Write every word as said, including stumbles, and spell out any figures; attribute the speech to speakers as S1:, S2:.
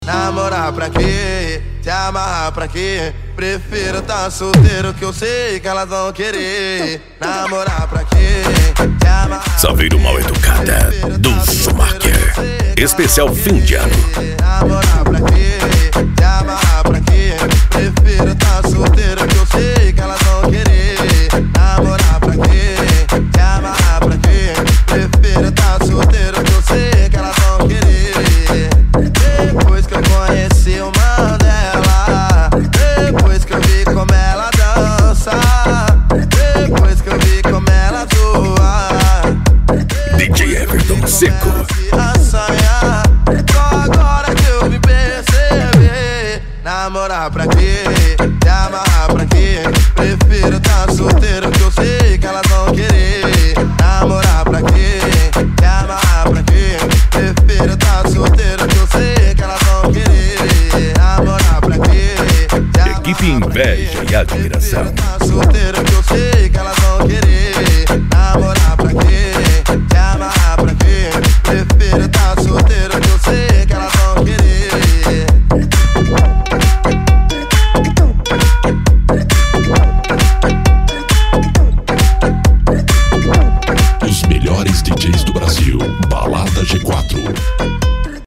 S1: Namorar pra quê? Se amarrar pra quê? Prefiro tá solteiro que eu sei que elas vão querer. Namorar pra quê? Se amarrar.
S2: Saveiro mal educada do Schumacher. Especial fim de ano.
S1: Namorar pra quê? Se amarrar pra quê? Prefiro tá solteiro que eu sei que elas vão querer. Namorar pra quê? Se amarrar pra quê? Prefiro tá solteiro que eu sei que elas vão querer. Depois que eu conheci o Mandela, depois que eu vi como ela dança, depois que eu vi como ela zoa,
S2: D J Everton Seco.
S1: Assanhar, só agora que eu me percebi. Namorar pra quê? Se amarrar pra quê? Prefiro tá solteiro que eu sei que elas vão querer. Namorar pra quê? Se amarrar pra quê? Prefiro tá solteiro que eu sei que elas vão querer. Namorar pra quê?
S2: Equipe Inveja e Admiração.
S1: Tá solteiro que eu sei